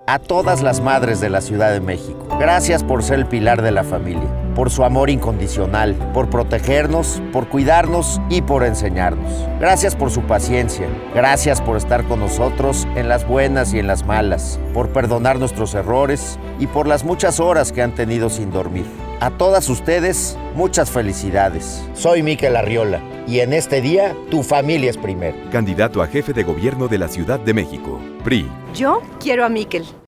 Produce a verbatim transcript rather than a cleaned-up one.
A todas las madres de la Ciudad de México, gracias por ser el pilar de la familia, por su amor incondicional, por protegernos, por cuidarnos y por enseñarnos. Gracias por su paciencia, gracias por estar con nosotros en las buenas y en las malas, por perdonar nuestros errores y por las muchas horas que han tenido sin dormir. A todas ustedes, muchas felicidades. Soy Mikel Arriola y en este día, tu familia es primero. Candidato a jefe de gobierno de la Ciudad de México, P R I. Yo quiero a Mikel.